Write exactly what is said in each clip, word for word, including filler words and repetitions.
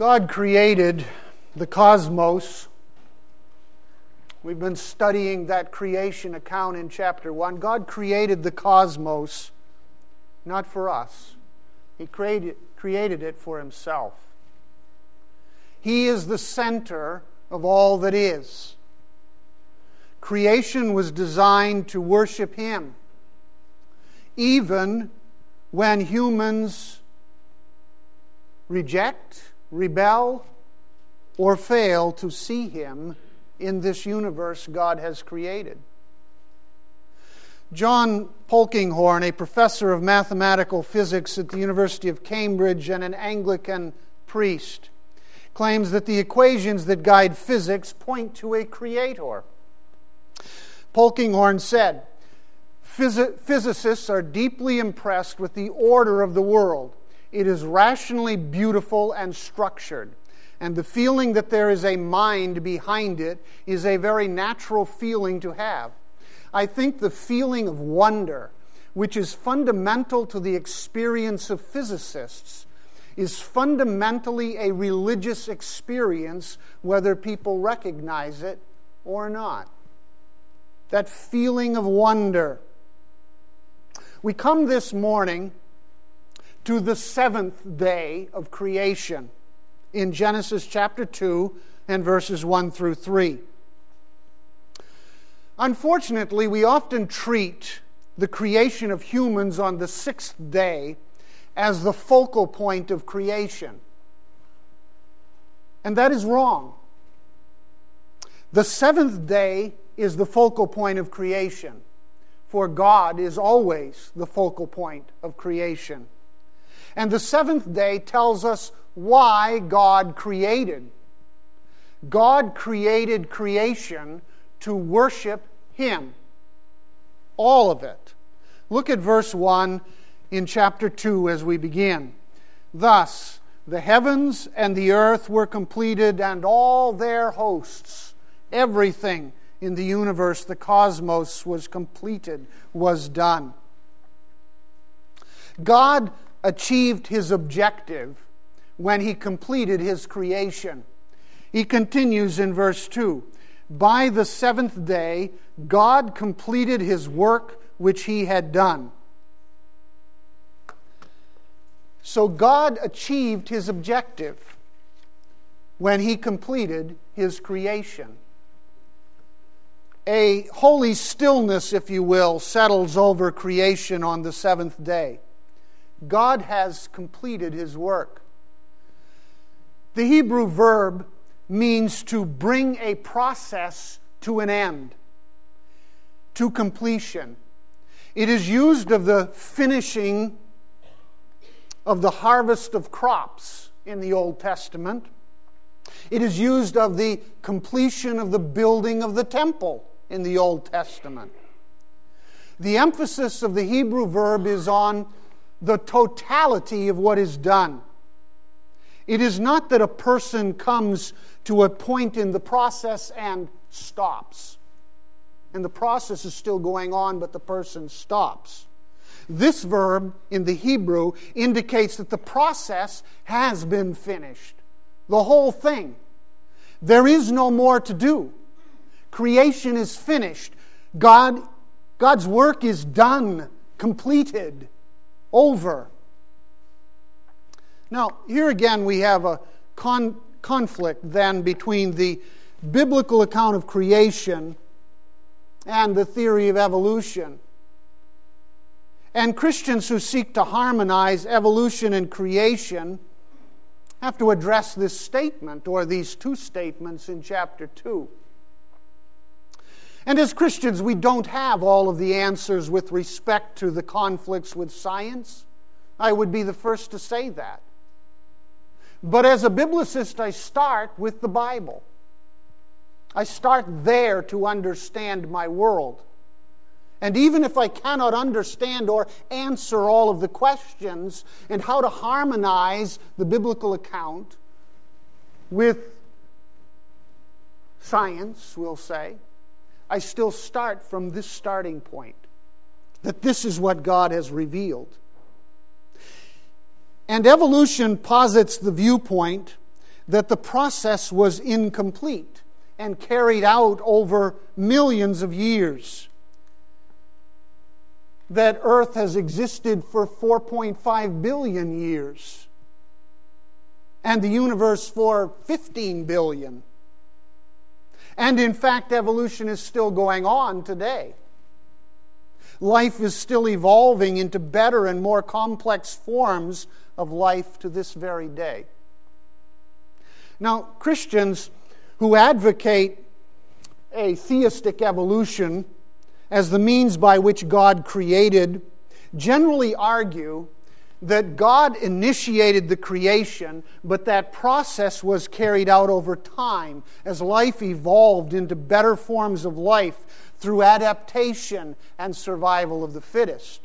God created the cosmos. We've been studying that creation account in chapter one. God created the cosmos, not for us. He created, created it for Himself. He is the center of all that is. Creation was designed to worship Him, even when humans reject, rebel, or fail to see Him in this universe God has created. John Polkinghorne, a professor of mathematical physics at the University of Cambridge and an Anglican priest, claims that the equations that guide physics point to a creator. Polkinghorne said, "Physi- physicists are deeply impressed with the order of the world. It is rationally beautiful and structured, and the feeling that there is a mind behind it is a very natural feeling to have. I think the feeling of wonder, which is fundamental to the experience of physicists, is fundamentally a religious experience, whether people recognize it or not." That feeling of wonder. We come this morning to the seventh day of creation in Genesis chapter two and verses one through three. Unfortunately, we often treat the creation of humans on the sixth day as the focal point of creation. And that is wrong. The seventh day is the focal point of creation, for God is always the focal point of creation. And the seventh day tells us why God created. God created creation to worship Him. All of it. Look at verse one in chapter two as we begin. "Thus the heavens and the earth were completed, and all their hosts." Everything in the universe, the cosmos, was completed, was done. God achieved His objective when He completed His creation. He continues in verse two, "By the seventh day, God completed His work which He had done." So God achieved His objective when He completed His creation. A holy stillness, if you will, settles over creation on the seventh day. God has completed His work. The Hebrew verb means to bring a process to an end, to completion. It is used of the finishing of the harvest of crops in the Old Testament. It is used of the completion of the building of the temple in the Old Testament. The emphasis of the Hebrew verb is on the totality of what is done. It is not that a person comes to a point in the process and stops. And the process is still going on, but the person stops. This verb in the Hebrew indicates that the process has been finished. The whole thing. There is no more to do. Creation is finished. God, God's work is done, completed, over. Now, here again we have a con- conflict then between the biblical account of creation and the theory of evolution. And Christians who seek to harmonize evolution and creation have to address this statement, or these two statements in chapter two. And as Christians, we don't have all of the answers with respect to the conflicts with science. I would be the first to say that. But as a biblicist, I start with the Bible. I start there to understand my world. And even if I cannot understand or answer all of the questions and how to harmonize the biblical account with science, we'll say, I still start from this starting point, that this is what God has revealed. And evolution posits the viewpoint that the process was incomplete and carried out over millions of years. That Earth has existed for four point five billion years, and the universe for fifteen billion. And in fact, evolution is still going on today. Life is still evolving into better and more complex forms of life to this very day. Now, Christians who advocate a theistic evolution as the means by which God created generally argue that God initiated the creation, but that process was carried out over time as life evolved into better forms of life through adaptation and survival of the fittest.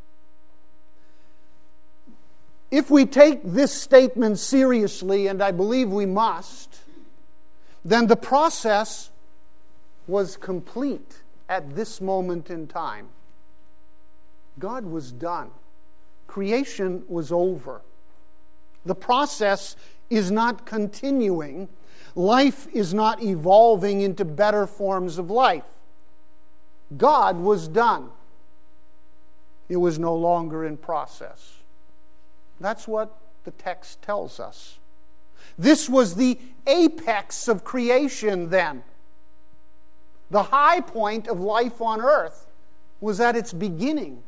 If we take this statement seriously, and I believe we must, then the process was complete at this moment in time. God was done. Creation was over. The process is not continuing. Life is not evolving into better forms of life. God was done. It was no longer in process. That's what the text tells us. This was the apex of creation then. The high point of life on earth was at its beginning.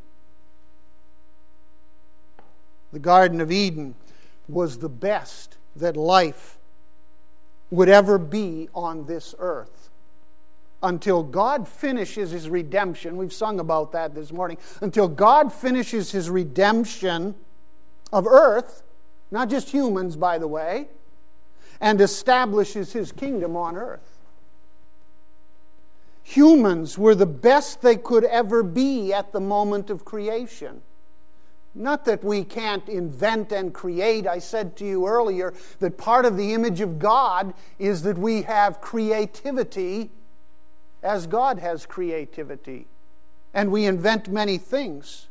The Garden of Eden was the best that life would ever be on this earth. Until God finishes His redemption, we've sung about that this morning, until God finishes His redemption of earth, not just humans, by the way, and establishes His kingdom on earth. Humans were the best they could ever be at the moment of creation. Not that we can't invent and create. I said to you earlier that part of the image of God is that we have creativity as God has creativity. And we invent many things.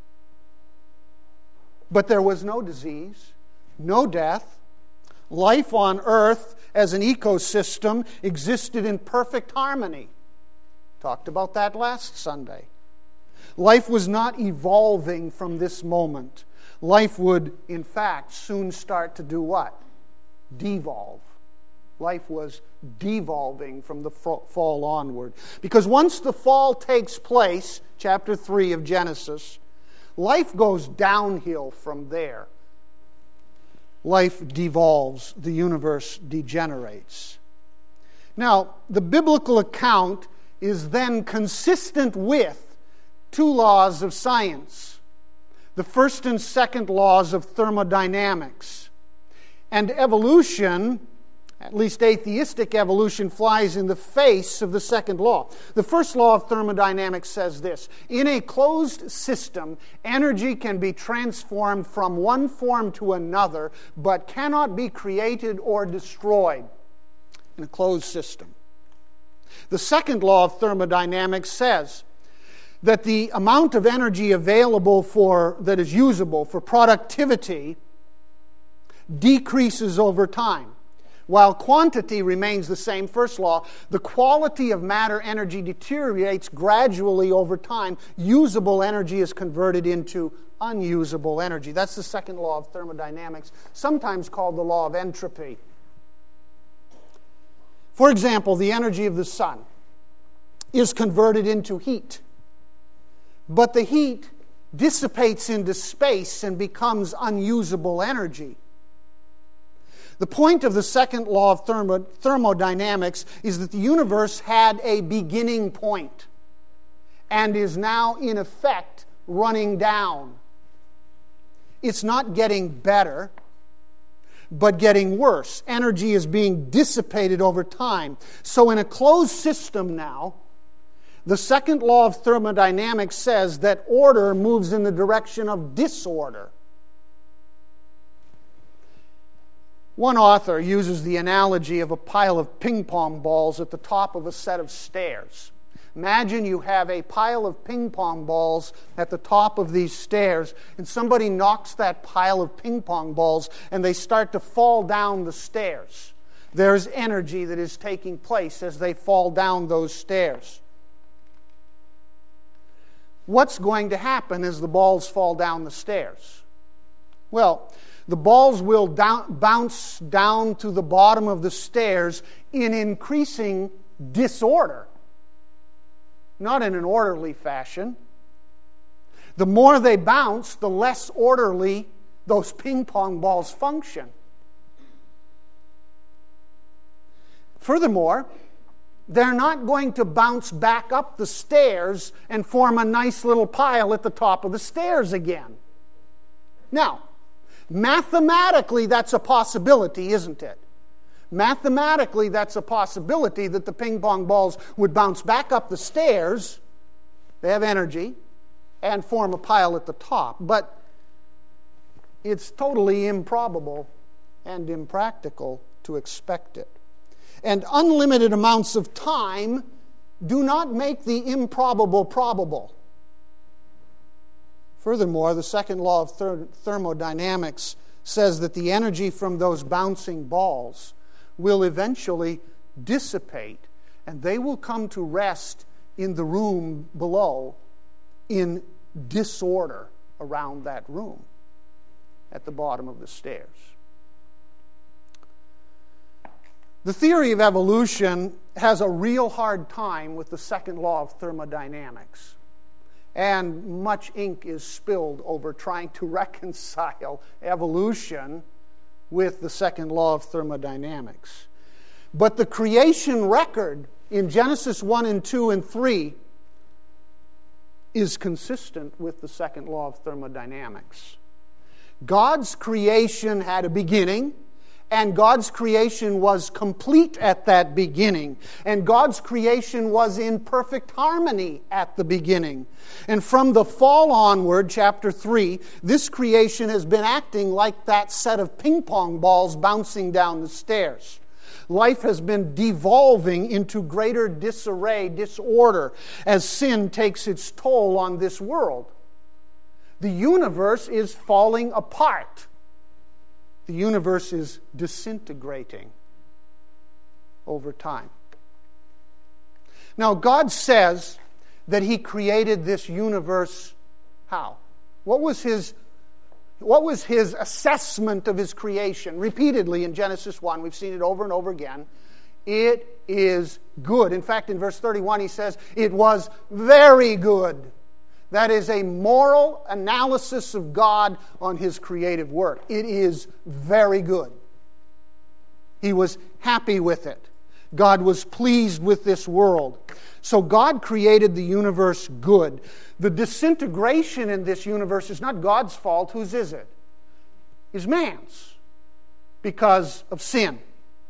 But there was no disease, no death. Life on earth as an ecosystem existed in perfect harmony. Talked about that last Sunday. Life was not evolving from this moment. Life would, in fact, soon start to do what? Devolve. Life was devolving from the fall onward. Because once the fall takes place, chapter three of Genesis, life goes downhill from there. Life devolves, the universe degenerates. Now, the biblical account is then consistent with two laws of science, the first and second laws of thermodynamics. And evolution, at least atheistic evolution, flies in the face of the second law. The first law of thermodynamics says this: in a closed system, energy can be transformed from one form to another, but cannot be created or destroyed in a closed system. The second law of thermodynamics says that the amount of energy available for that is usable for productivity decreases over time. While quantity remains the same, first law, the quality of matter energy deteriorates gradually over time. Usable energy is converted into unusable energy. That's the second law of thermodynamics, sometimes called the law of entropy. For example, the energy of the sun is converted into heat. But the heat dissipates into space and becomes unusable energy. The point of the second law of thermo- thermodynamics is that the universe had a beginning point and is now, in effect, running down. It's not getting better, but getting worse. Energy is being dissipated over time. So in a closed system now, the second law of thermodynamics says that order moves in the direction of disorder. One author uses the analogy of a pile of ping pong balls at the top of a set of stairs. Imagine you have a pile of ping pong balls at the top of these stairs, and somebody knocks that pile of ping pong balls and they start to fall down the stairs. There's energy that is taking place as they fall down those stairs. What's going to happen as the balls fall down the stairs? Well, the balls will down, bounce down to the bottom of the stairs in increasing disorder, not in an orderly fashion. The more they bounce, the less orderly those ping pong balls function. Furthermore, they're not going to bounce back up the stairs and form a nice little pile at the top of the stairs again. Now, mathematically, that's a possibility, isn't it? Mathematically, that's a possibility that the ping pong balls would bounce back up the stairs, they have energy, and form a pile at the top. But it's totally improbable and impractical to expect it. And unlimited amounts of time do not make the improbable probable. Furthermore, the second law of ther- thermodynamics says that the energy from those bouncing balls will eventually dissipate, and they will come to rest in the room below in disorder around that room at the bottom of the stairs. The theory of evolution has a real hard time with the second law of thermodynamics. And much ink is spilled over trying to reconcile evolution with the second law of thermodynamics. But the creation record in Genesis one and two and three is consistent with the second law of thermodynamics. God's creation had a beginning, and God's creation was complete at that beginning. And God's creation was in perfect harmony at the beginning. And from the fall onward, chapter three, this creation has been acting like that set of ping pong balls bouncing down the stairs. Life has been devolving into greater disarray, disorder, as sin takes its toll on this world. The universe is falling apart. The universe is disintegrating over time. Now, God says that He created this universe how? What was His, what was His assessment of His creation? Repeatedly in Genesis one, we've seen it over and over again. It is good. In fact, in verse thirty-one, He says, it was very good. That is a moral analysis of God on His creative work. It is very good. He was happy with it. God was pleased with this world. So God created the universe good. The disintegration in this universe is not God's fault. Whose is it? It's man's, because of sin.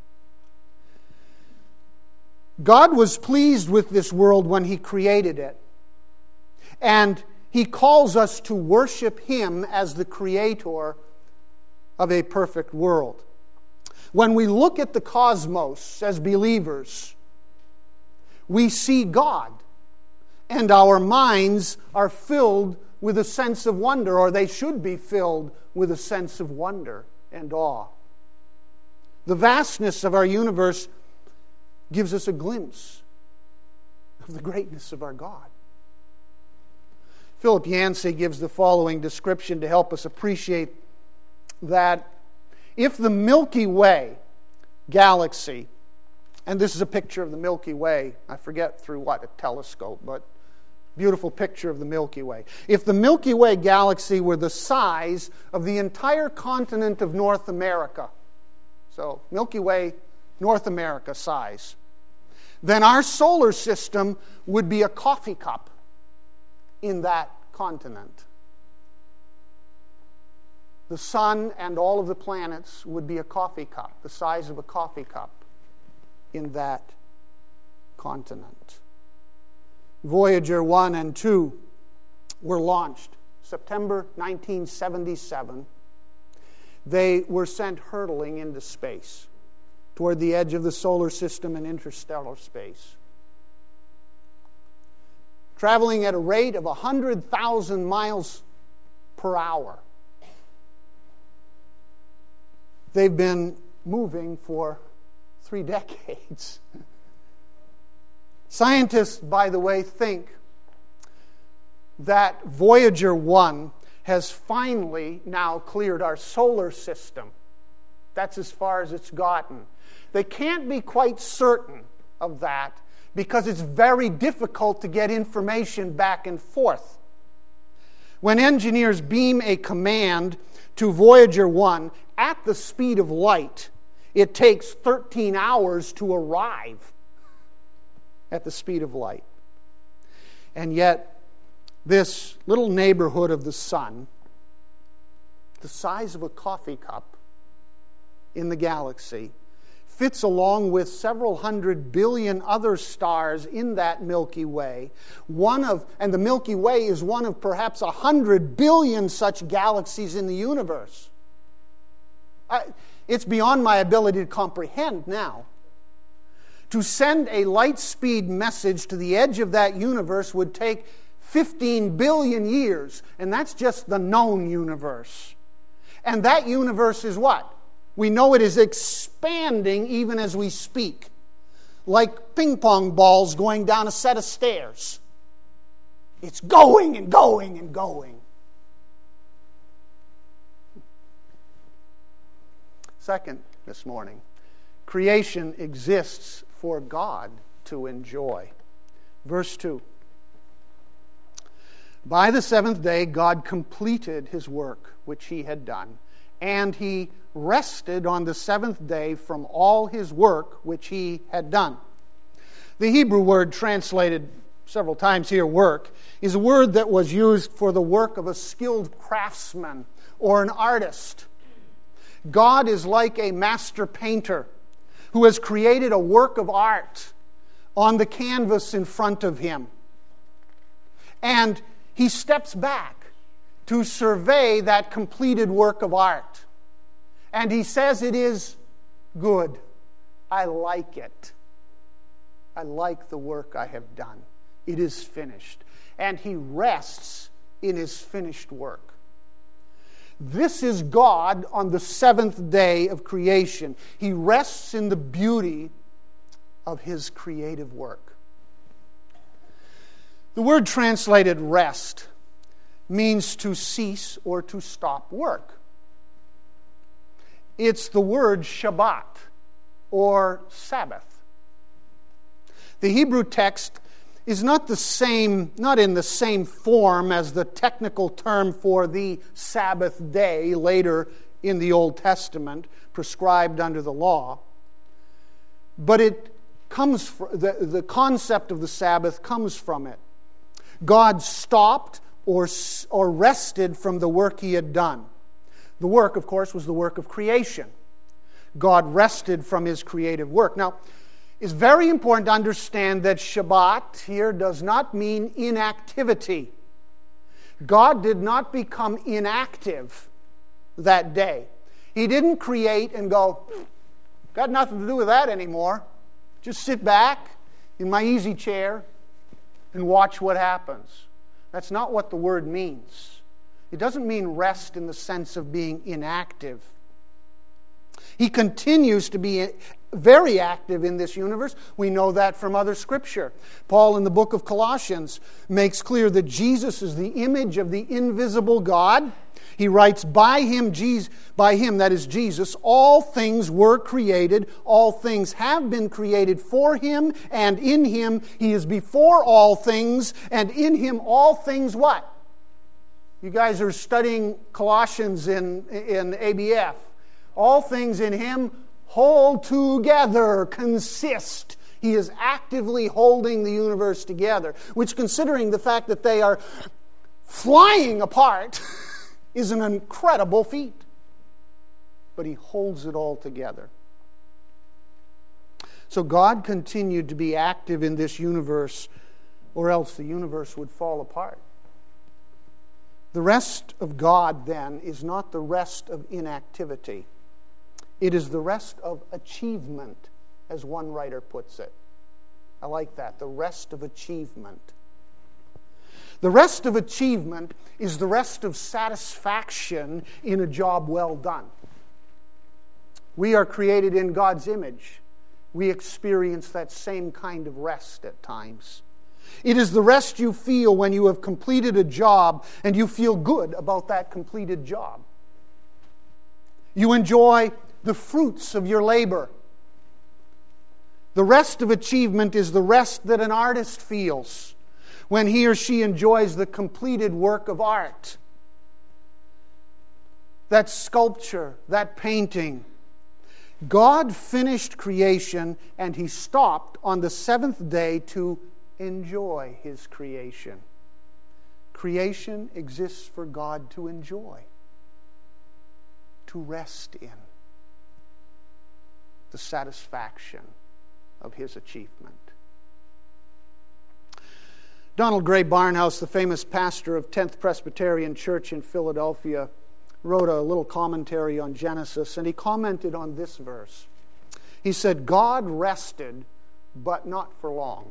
God was pleased with this world when He created it. And He calls us to worship Him as the creator of a perfect world. When we look at the cosmos as believers, we see God, and our minds are filled with a sense of wonder, or they should be filled with a sense of wonder and awe. The vastness of our universe gives us a glimpse of the greatness of our God. Philip Yancey gives the following description to help us appreciate that if the Milky Way galaxy, and this is a picture of the Milky Way, I forget through what, a telescope, but beautiful picture of the Milky Way. If the Milky Way galaxy were the size of the entire continent of North America, so Milky Way, North America size, then our solar system would be a coffee cup in that continent. The sun and all of the planets would be a coffee cup, the size of a coffee cup in that continent. Voyager one and two were launched September nineteen seventy-seven. They were sent hurtling into space toward the edge of the solar system and interstellar space. traveling at a rate of one hundred thousand miles per hour. They've been moving for three decades. Scientists, by the way, think that Voyager one has finally now cleared our solar system. That's as far as it's gotten. They can't be quite certain of that because it's very difficult to get information back and forth. When engineers beam a command to Voyager one at the speed of light, it takes thirteen hours to arrive at the speed of light. And yet, this little neighborhood of the sun, the size of a coffee cup in the galaxy, fits along with several hundred billion other stars in that Milky Way. One of, and the Milky Way is one of perhaps a hundred billion such galaxies in the universe. I, it's beyond my ability to comprehend now. To send a light speed message to the edge of that universe would take fifteen billion years, and that's just the known universe. And that universe is what? We know it is expanding even as we speak, like ping pong balls going down a set of stairs. It's going and going and going. Second, this morning, creation exists for God to enjoy. Verse two. By the seventh day, God completed his work which he had done, and he rested on the seventh day from all his work which he had done. The Hebrew word translated several times here, work, is a word that was used for the work of a skilled craftsman or an artist. God is like a master painter who has created a work of art on the canvas in front of him. And he steps back to survey that completed work of art. And he says it is good. I like it. I like the work I have done. It is finished. And he rests in his finished work. This is God on the seventh day of creation. He rests in the beauty of his creative work. The word translated rest means to cease or to stop work. It's the word Shabbat or Sabbath. The Hebrew text is not the same, not in the same form as the technical term for the Sabbath day later in the Old Testament, prescribed under the law. But it comes from, the, the concept of the Sabbath comes from it. God stopped or, or rested from the work he had done. The work, of course, was the work of creation. God rested from his creative work. Now, it's very important to understand that Shabbat here does not mean inactivity. God did not become inactive that day. He didn't create and go, got nothing to do with that anymore. Just sit back in my easy chair and watch what happens. That's not what the word means. It doesn't mean rest in the sense of being inactive. He continues to be very active in this universe. We know that from other Scripture. Paul in the book of Colossians makes clear that Jesus is the image of the invisible God. He writes, by him, Jesus, by him, that is Jesus, all things were created, all things have been created for him, and in him he is before all things, and in him all things what? You guys are studying Colossians in, in A B F. All things in him hold together, consist. He is actively holding the universe together, which, considering the fact that they are flying apart, is an incredible feat. But he holds it all together. So God continued to be active in this universe, or else the universe would fall apart. The rest of God, then, is not the rest of inactivity. It is the rest of achievement, as one writer puts it. I like that, the rest of achievement. The rest of achievement is the rest of satisfaction in a job well done. We are created in God's image. We experience that same kind of rest at times. It is the rest you feel when you have completed a job and you feel good about that completed job. You enjoy the fruits of your labor. The rest of achievement is the rest that an artist feels when he or she enjoys the completed work of art. That sculpture, that painting. God finished creation and He stopped on the seventh day to enjoy His creation. Creation exists for God to enjoy, to rest in the satisfaction of His achievement. Donald Gray Barnhouse, the famous pastor of tenth Presbyterian Church in Philadelphia, wrote a little commentary on Genesis, and he commented on this verse. He said, God rested, but not for long.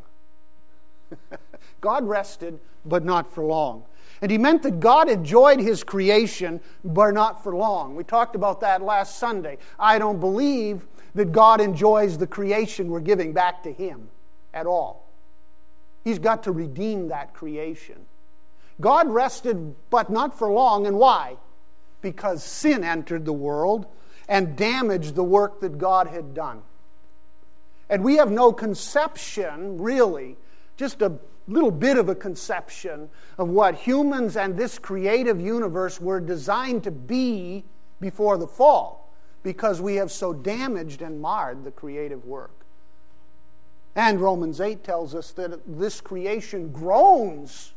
God rested, but not for long. And he meant that God enjoyed His creation, but not for long. We talked about that last Sunday. I don't believe that God enjoys the creation we're giving back to Him at all. He's got to redeem that creation. God rested, but not for long. And why? Because sin entered the world and damaged the work that God had done. And we have no conception, really, just a little bit of a conception of what humans and this creative universe were designed to be before the fall, because we have so damaged and marred the creative work. And Romans eight tells us that this creation groans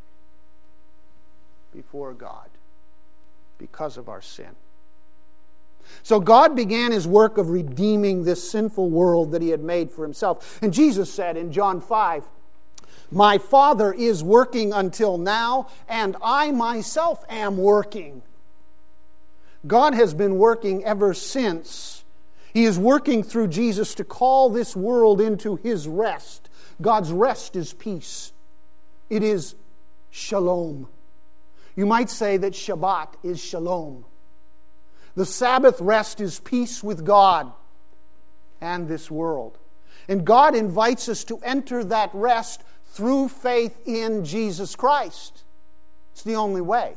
before God because of our sin. So God began His work of redeeming this sinful world that He had made for Himself. And Jesus said in John five, my Father is working until now, and I myself am working. God has been working ever since. He is working through Jesus to call this world into His rest. God's rest is peace. It is shalom. You might say that Shabbat is shalom. The Sabbath rest is peace with God and this world. And God invites us to enter that rest through faith in Jesus Christ. It's the only way.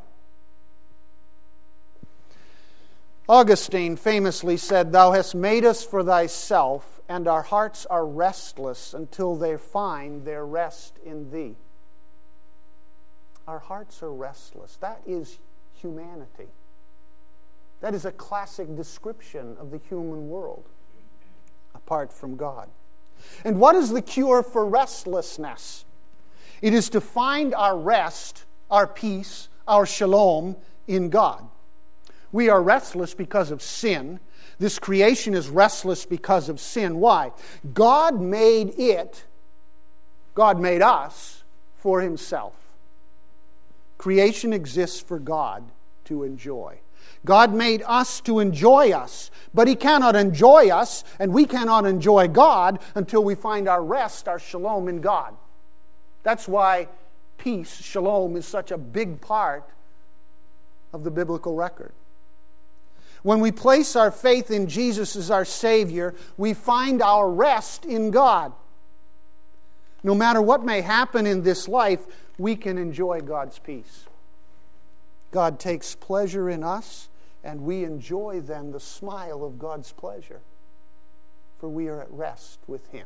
Augustine famously said, Thou hast made us for Thyself, and our hearts are restless until they find their rest in Thee. Our hearts are restless. That is humanity. That is a classic description of the human world, apart from God. And what is the cure for restlessness? It is to find our rest, our peace, our shalom in God. We are restless because of sin. This creation is restless because of sin. Why? God made it, God made us for Himself. Creation exists for God to enjoy. God made us to enjoy us, but He cannot enjoy us, and we cannot enjoy God until we find our rest, our shalom in God. That's why peace, shalom, is such a big part of the biblical record. When we place our faith in Jesus as our Savior, we find our rest in God. No matter what may happen in this life, we can enjoy God's peace. God takes pleasure in us, and we enjoy then the smile of God's pleasure, for we are at rest with Him.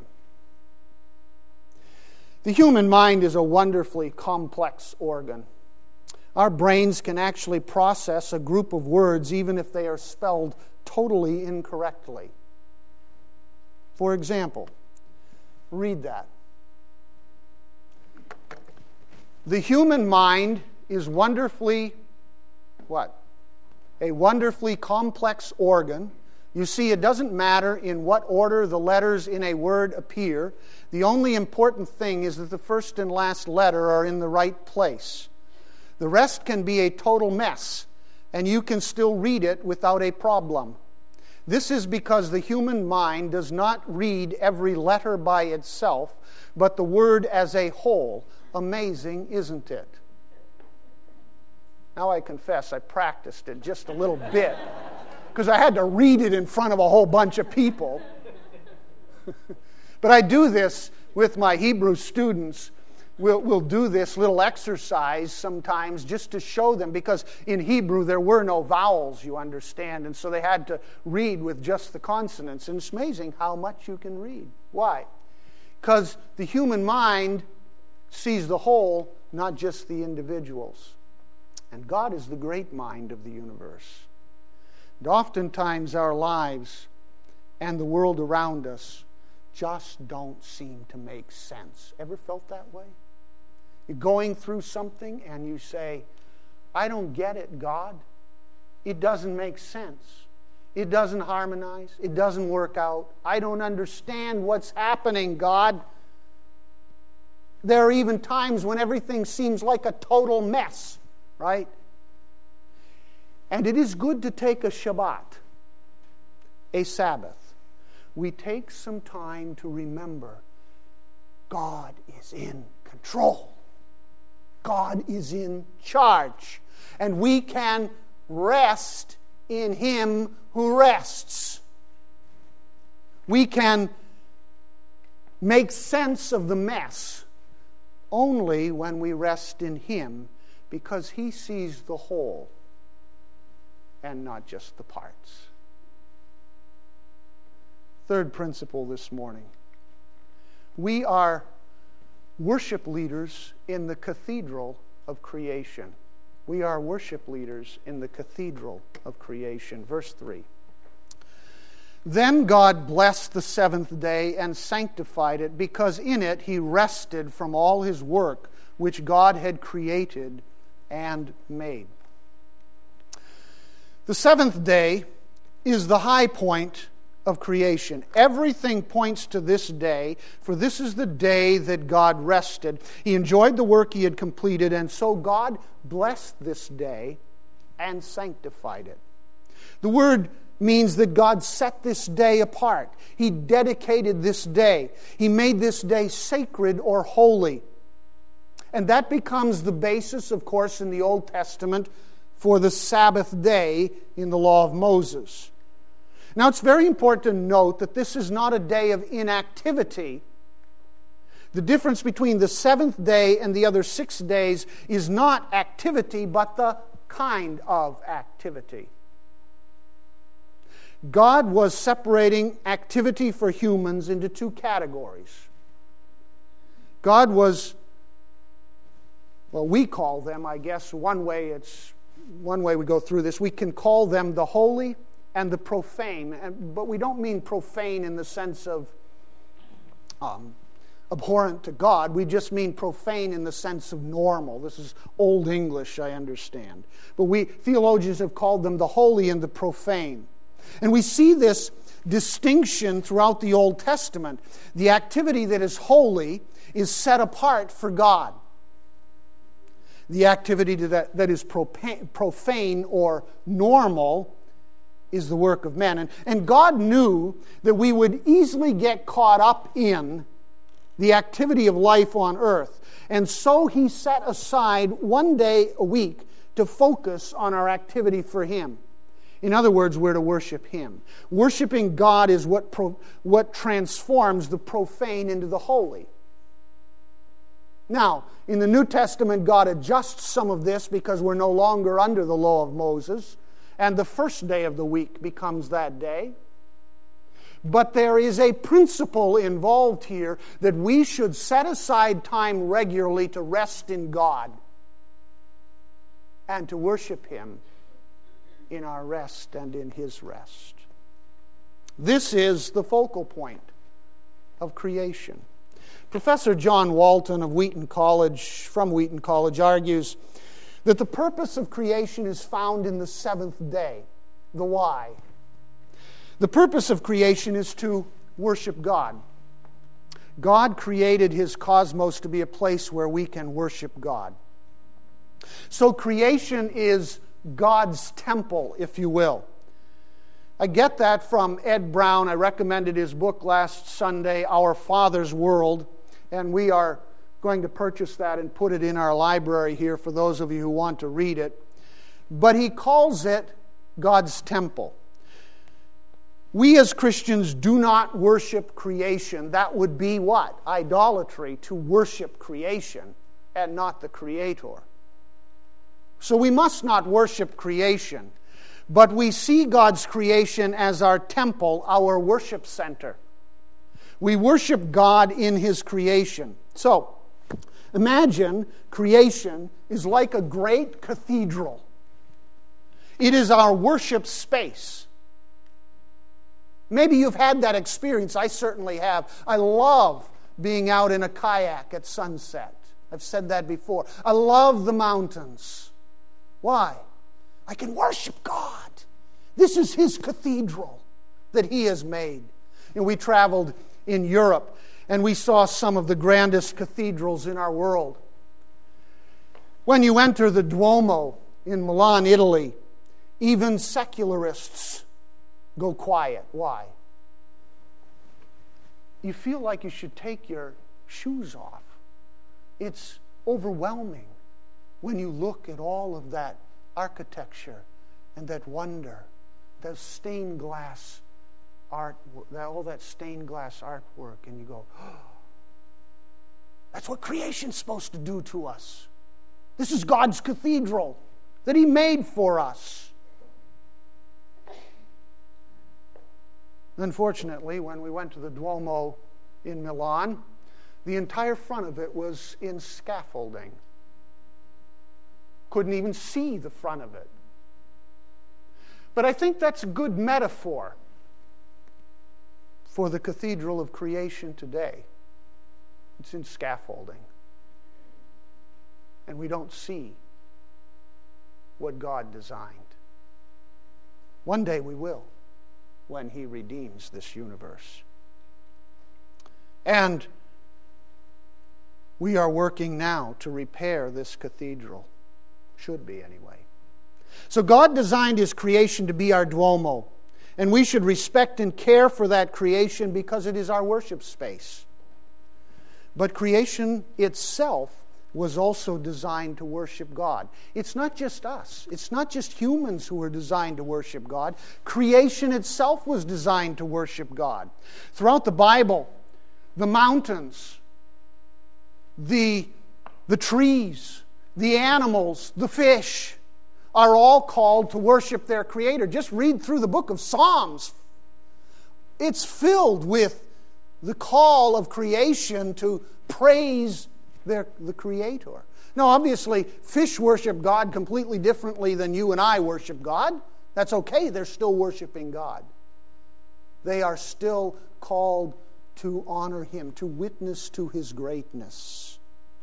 The human mind is a wonderfully complex organ. Our brains can actually process a group of words even if they are spelled totally incorrectly. For example, read that. The human mind is wonderfully, what? A wonderfully complex organ. You see, it doesn't matter in what order the letters in a word appear. The only important thing is that the first and last letter are in the right place. The rest can be a total mess, and you can still read it without a problem. This is because the human mind does not read every letter by itself, but the word as a whole, Amazing, isn't it? Now I confess I practiced it just a little bit because I had to read it in front of a whole bunch of people. But I do this with my Hebrew students. We'll, we'll do this little exercise sometimes just to show them, because in Hebrew there were no vowels, you understand, and so they had to read with just the consonants. And it's amazing how much you can read. Why? Because the human mind sees the whole, not just the individuals. And God is the great mind of the universe. And oftentimes our lives and the world around us just don't seem to make sense. Ever felt that way? You're going through something and you say, I don't get it, God. It doesn't make sense. It doesn't harmonize. It doesn't work out. I don't understand what's happening, God. There are even times when everything seems like a total mess, right? And it is good to take a Shabbat, a Sabbath. We take some time to remember God is in control. God is in charge. And we can rest in Him who rests. We can make sense of the mess only when we rest in Him, because He sees the whole and not just the parts. Third principle this morning. We are worship leaders in the cathedral of creation. We are worship leaders in the cathedral of creation. Verse three. Then God blessed the seventh day and sanctified it, because in it He rested from all His work which God had created and made. The seventh day is the high point of creation. Everything points to this day, for this is the day that God rested. He enjoyed the work He had completed, and so God blessed this day and sanctified it. The word means that God set this day apart. He dedicated this day. He made this day sacred or holy. And that becomes the basis, of course, in the Old Testament for the Sabbath day in the law of Moses. Now, it's very important to note that this is not a day of inactivity. The difference between the seventh day and the other six days is not activity, but the kind of activity. God was separating activity for humans into two categories. God was, well, we call them, I guess, one way it's one way we go through this, we can call them the holy and the profane, and, but we don't mean profane in the sense of um, abhorrent to God. We just mean profane in the sense of normal. This is Old English, I understand. But we theologians have called them the holy and the profane. And we see this distinction throughout the Old Testament. The activity that is holy is set apart for God. The activity that, that is profane or normal is the work of men. And, and God knew that we would easily get caught up in the activity of life on earth. And so He set aside one day a week to focus on our activity for Him. In other words, we're to worship Him. Worshiping God is what, pro, what transforms the profane into the holy. Now, in the New Testament, God adjusts some of this because we're no longer under the law of Moses, and the first day of the week becomes that day. But there is a principle involved here that we should set aside time regularly to rest in God and to worship Him in our rest and in His rest. This is the focal point of creation. Professor John Walton of Wheaton College, from Wheaton College, argues that the purpose of creation is found in the seventh day. The why. The purpose of creation is to worship God. God created His cosmos to be a place where we can worship God. So creation is God's temple, if you will. I get that from Ed Brown. I recommended his book last Sunday, Our Father's World, and we are going to purchase that and put it in our library here for those of you who want to read it. But he calls it God's temple. We as Christians do not worship creation. That would be what? Idolatry, to worship creation and not the Creator. So we must not worship creation, but we see God's creation as our temple, our worship center. We worship God in His creation. So, imagine creation is like a great cathedral. It is our worship space. Maybe you've had that experience. I certainly have. I love being out in a kayak at sunset. I've said that before. I love the mountains. Why? I can worship God. This is His cathedral that He has made. And we traveled in Europe, and we saw some of the grandest cathedrals in our world. When you enter the Duomo in Milan, Italy, even secularists go quiet. Why? You feel like you should take your shoes off. It's overwhelming when you look at all of that architecture and that wonder, that stained glass art, all that stained glass artwork, and you go, oh, that's what creation's supposed to do to us. This is God's cathedral that He made for us. Unfortunately, when we went to the Duomo in Milan, the entire front of it was in scaffolding. Couldn't even see the front of it. But I think that's a good metaphor for the cathedral of creation today. It's in scaffolding. And we don't see what God designed. One day we will, when He redeems this universe. And we are working now to repair this cathedral. Should be, anyway. So God designed His creation to be our Duomo, and we should respect and care for that creation because it is our worship space. But creation itself was also designed to worship God. It's not just us. It's not just humans who are designed to worship God. Creation itself was designed to worship God. Throughout the Bible, the mountains, the, the trees, the animals, the fish are all called to worship their Creator. Just read through the book of Psalms. It's filled with the call of creation to praise their, the Creator. Now, obviously, fish worship God completely differently than you and I worship God. That's okay. They're still worshiping God. They are still called to honor Him, to witness to His greatness.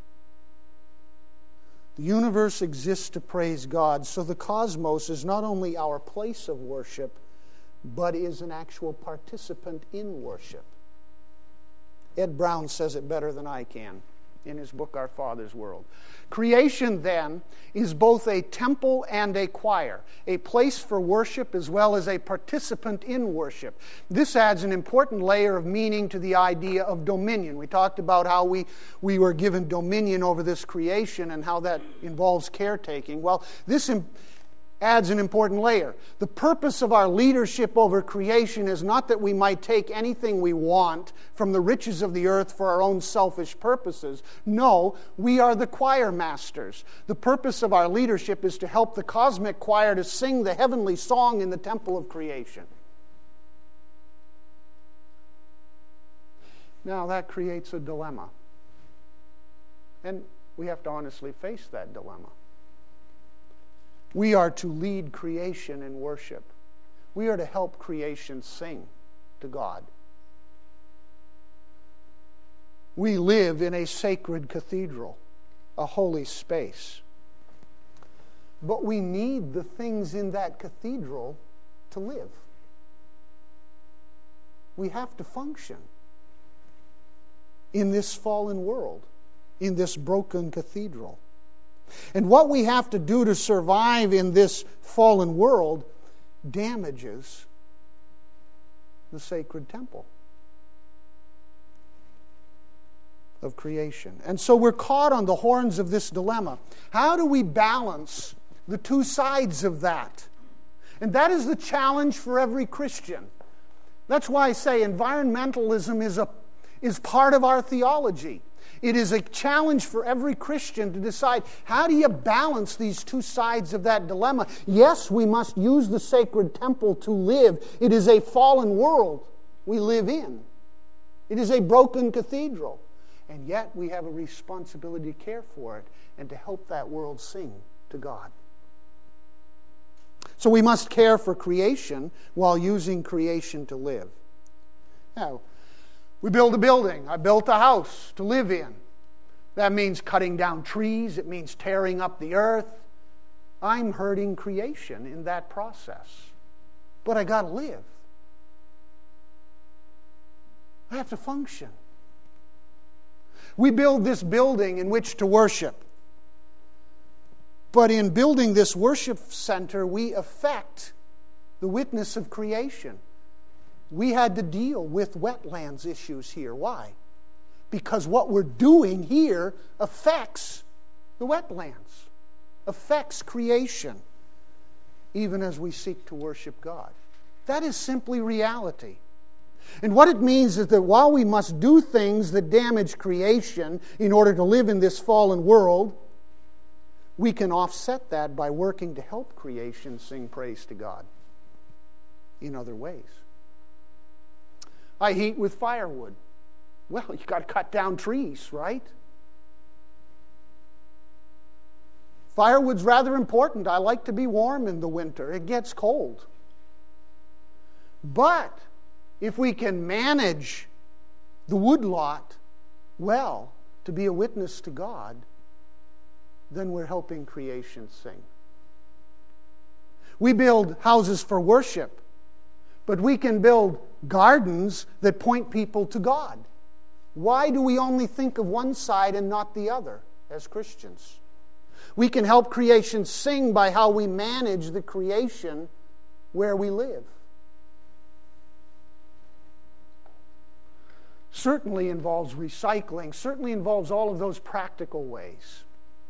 The universe exists to praise God, so the cosmos is not only our place of worship, but is an actual participant in worship. Ed Brown says it better than I can in his book, Our Father's World. Creation, then, is both a temple and a choir, a place for worship as well as a participant in worship. This adds an important layer of meaning to the idea of dominion. We talked about how we, we were given dominion over this creation and how that involves caretaking. Well, this im- adds an important layer. The purpose of our leadership over creation is not that we might take anything we want from the riches of the earth for our own selfish purposes. No, we are the choir masters. The purpose of our leadership is to help the cosmic choir to sing the heavenly song in the temple of creation. Now, that creates a dilemma. And we have to honestly face that dilemma. We are to lead creation in worship. We are to help creation sing to God. We live in a sacred cathedral, a holy space. But we need the things in that cathedral to live. We have to function in this fallen world, in this broken cathedral. And what we have to do to survive in this fallen world damages the sacred temple. of creation. And so we're caught on the horns of this dilemma. How do we balance the two sides of that? And that is the challenge for every Christian. That's why I say environmentalism is a is part of our theology. It is a challenge for every Christian to decide, how do you balance these two sides of that dilemma? Yes, we must use the sacred temple to live. It is a fallen world we live in. It is a broken cathedral. And yet we have a responsibility to care for it and to help that world sing to God. So we must care for creation while using creation to live. Now, we build a building. I built a house to live in. That means cutting down trees. It means tearing up the earth. I'm hurting creation in that process. But I got to live. I have to function. We build this building in which to worship. But in building this worship center, we affect the witness of creation. We had to deal with wetlands issues here. Why? Because what we're doing here affects the wetlands, affects creation, even as we seek to worship God. That is simply reality. And what it means is that while we must do things that damage creation in order to live in this fallen world, we can offset that by working to help creation sing praise to God in other ways. I heat with firewood. Well, you've got to cut down trees, right? Firewood's rather important. I like to be warm in the winter. It gets cold. But if we can manage the woodlot well to be a witness to God, then we're helping creation sing. We build houses for worship, but we can build gardens that point people to God. Why do we only think of one side and not the other as Christians? We can help creation sing by how we manage the creation where we live. Certainly involves recycling, certainly involves all of those practical ways.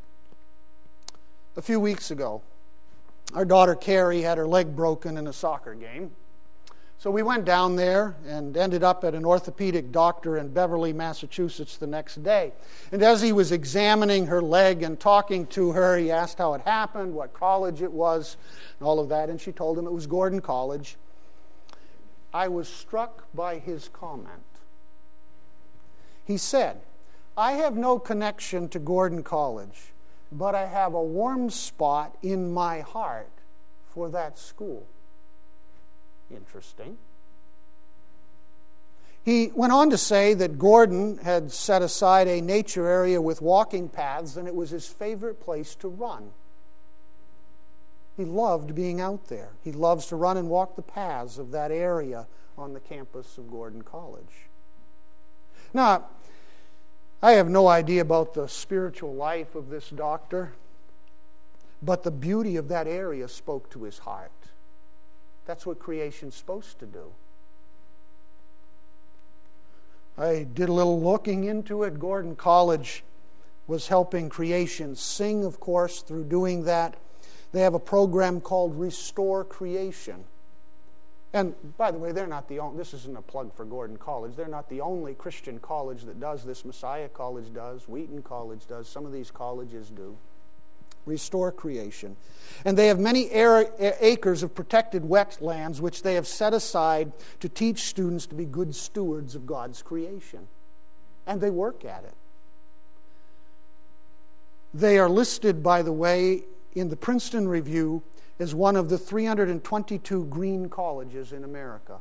A few weeks ago, our daughter Carrie had her leg broken in a soccer game. So we went down there and ended up at an orthopedic doctor in Beverly, Massachusetts the next day. And as he was examining her leg and talking to her, he asked how it happened, what college it was, and all of that. And she told him it was Gordon College. I was struck by his comment. He said, I have no connection to Gordon College, but I have a warm spot in my heart for that school. Interesting. He went on to say that Gordon had set aside a nature area with walking paths, and it was his favorite place to run. He loved being out there. He loves to run and walk the paths of that area on the campus of Gordon College. Now, I have no idea about the spiritual life of this doctor, but the beauty of that area spoke to his heart. That's what creation's supposed to do. I did a little looking into it. Gordon College was helping creation sing, of course, through doing that. They have a program called Restore Creation. And by the way, they're not the only, this isn't a plug for Gordon College. They're not the only Christian college that does this. Messiah College does. Wheaton College does. Some of these colleges do. Restore Creation. And they have many acres of protected wetlands which they have set aside to teach students to be good stewards of God's creation. And they work at it. They are listed, by the way, in the Princeton Review as one of the three hundred twenty-two green colleges in America.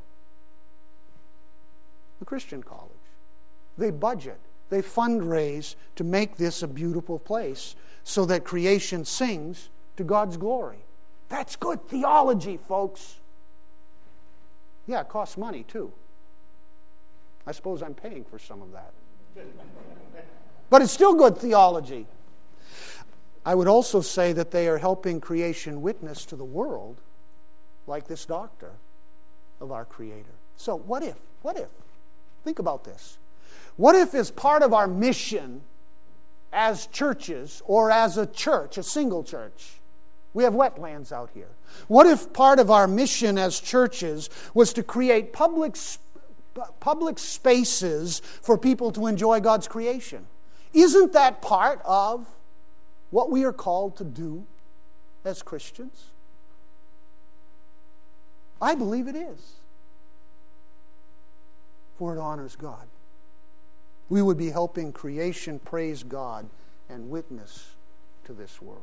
A Christian college. They budget. They fundraise to make this a beautiful place so that creation sings to God's glory. That's good theology, folks. Yeah, it costs money too. I suppose I'm paying for some of that. But it's still good theology. I would also say that they are helping creation witness to the world, like this doctor, of our Creator. So what if? What if? Think about this. What if, as part of our mission as churches, or as a church, a single church, we have wetlands out here. What if part of our mission as churches was to create public, public spaces for people to enjoy God's creation? Isn't that part of what we are called to do as Christians? I believe it is. For it honors God. We would be helping creation praise God and witness to this world.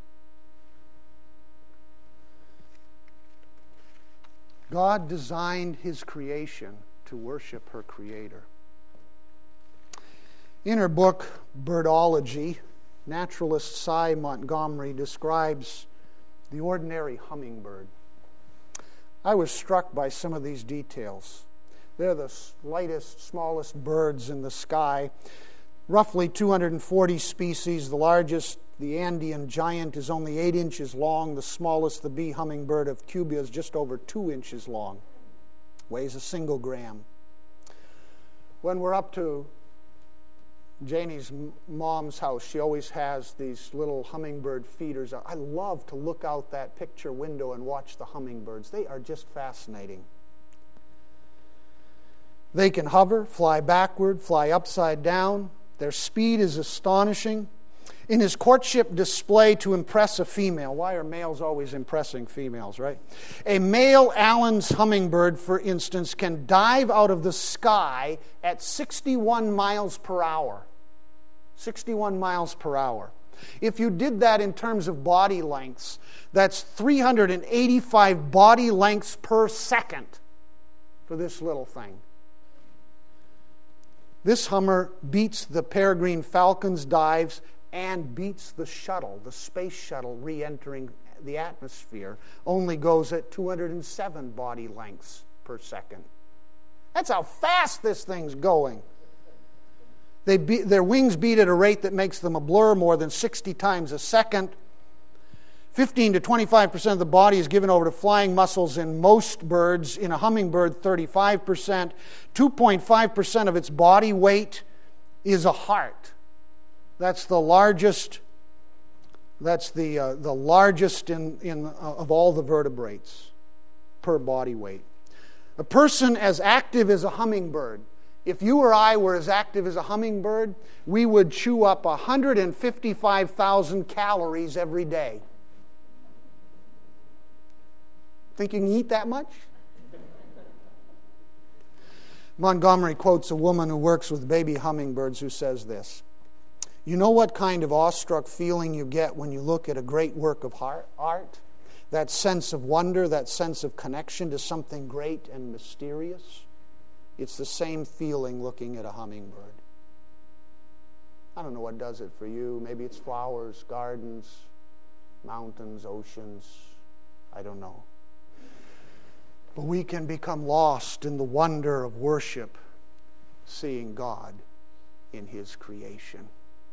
God designed His creation to worship her Creator. In her book, Birdology, naturalist Cy Montgomery describes the ordinary hummingbird. I was struck by some of these details. They're the lightest, smallest birds in the sky. Roughly two hundred forty species. The largest, the Andean giant, is only eight inches long. The smallest, the bee hummingbird of Cuba, is just over two inches long. Weighs a single gram. When we're up to Janie's mom's house, she always has these little hummingbird feeders. I love to look out that picture window and watch the hummingbirds. They are just fascinating. They can hover, fly backward, fly upside down. Their speed is astonishing. In his courtship display to impress a female, why are males always impressing females, right? A male Allen's hummingbird, for instance, can dive out of the sky at sixty-one miles per hour. sixty-one miles per hour. If you did that in terms of body lengths, that's three hundred eighty-five body lengths per second for this little thing. This Hummer beats the Peregrine Falcon's dives and beats the shuttle, the space shuttle re-entering the atmosphere, only goes at two hundred seven body lengths per second. That's how fast this thing's going. They be, their wings beat at a rate that makes them a blur more than sixty times a second. fifteen to twenty-five percent of the body is given over to flying muscles in most birds. In a hummingbird, thirty-five percent. two point five percent of its body weight is a heart. That's the largest. That's the uh, the largest in in uh, of all the vertebrates per body weight. A person as active as a hummingbird. If you or I were as active as a hummingbird, we would chew up one hundred fifty-five thousand calories every day. Think you can eat that much? Montgomery quotes a woman who works with baby hummingbirds who says this: "You know what kind of awestruck feeling you get when you look at a great work of art? That sense of wonder, that sense of connection to something great and mysterious? It's the same feeling looking at a hummingbird." I don't know what does it for you. Maybe it's flowers, gardens, mountains, oceans. I don't know. But we can become lost in the wonder of worship, seeing God in His creation.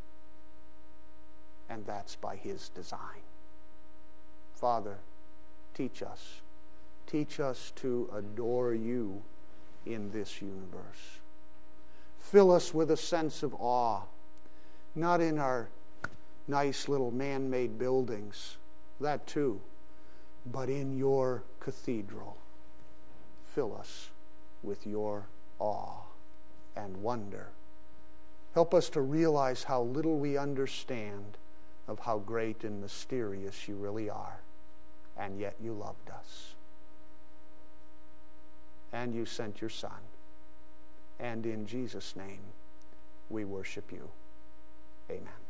And that's by His design. Father, teach us. Teach us to adore You in this universe. Fill us with a sense of awe, not in our nice little man-made buildings, that too, but in Your cathedral. Fill us with Your awe and wonder. Help us to realize how little we understand of how great and mysterious You really are, and yet You loved us. And You sent Your Son. And in Jesus' name, we worship You. Amen.